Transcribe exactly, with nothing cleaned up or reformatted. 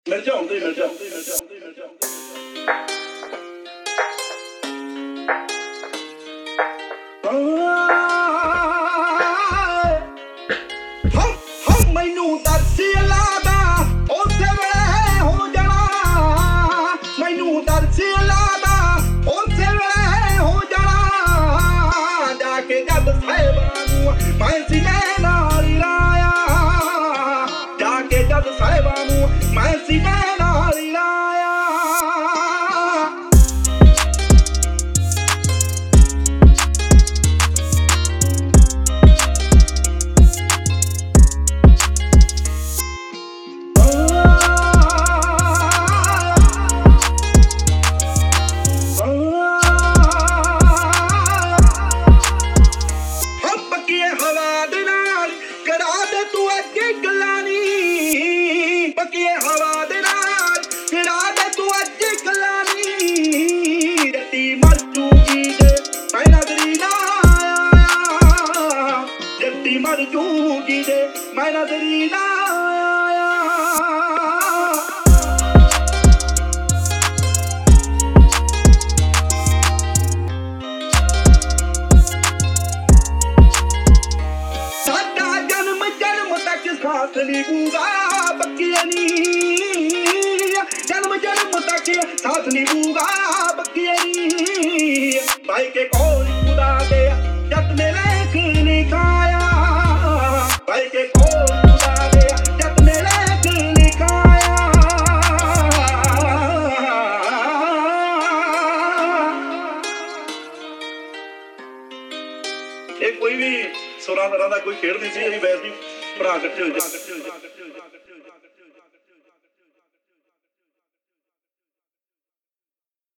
ਮਿਰਚਾਂ ਹੁੰਦੇ ਮਿਰਚਾਂ ਮਿਰਚਾਂ ਮੈਨੂੰ ਤਰਸੀ ਲਾਦਾ ਉਸੇ ਵੇਲੇ ਹੋ ਜਾਣਾ ਮੈਨੂੰ ਤਰਸੀ ਲਾਦਾ ਉਸੇ ਵੇਲੇ ਹੋ ਜਾਣਾ ਜਾ ਕੇ ਜਦ ਸਾਹਿਬਾਂ ਨੂੰ ਮੈਂ ਸੀਨੇ ਨਾਲ ਲਾਇਆ ਜਾ ਕੇ ਜਦ ਸਾਹਿਬਾਂ ਨੂੰ ਮੈਂ ਸੀਨੇ ਨਾਲ ਲਾਇਆ ਹਵਾ ਦੇ ਨਾਲ ਕਰਾ ਦੇ ਤੂੰ ਅੱਗੇ ਗੱਲਾਂ ਨੀ ਪੱਕੀਏ ਹਵਾ ਦੇ ਨਾਲ ਕਰਾ ਦੇ ਤੂੰ ਅੱਗੇ ਗੱਲਾਂ ਨੀ ਜੱਟੀ ਮਰ ਜੂਗੀ ਜੇ ਮੈਂ ਨਜ਼ਰੀ ਨਾ ਆਇਆ ਜੱਟੀ ਮਰ ਜੂਗੀ ਜੇ ਮੈਂ ਨਜ਼ਰੀ ਨਾ ਆਇਆ ਸਾਥ ਨਿਭੂਗਾ ਬੱਕੀਆਂ ਨੀ ਜਨਮ ਜਨਮ ਤੱਕ ਸਾਥ ਨਿਭੂਗਾ ਬੱਕੀਆਂ ਨੀ ਭਾਈ ਕੇ ਕੋਲ ਖੁਦਾ ਦੇ ਜੱਟ ਨੇ ਲੇਖ ਲਿਖਾਇਆ ਭਾਈ ਕੇ ਕੋਲ ਖੁਦਾ ਦੇ ਜੱਟ ਨੇ ਲੇਖ ਲਿਖਾਇਆ ਇਹ ਕੋਈ ਵੀ ਸੁਰਾਂ ਦਾ ਕੋਈ ਖੇਡ ਨਹੀਂ ਸੀ ਅਸੀਂ ਵੈਸੇ ਹੀ ਭਰਾ ਇਕੱਠੇ ਹੋਏ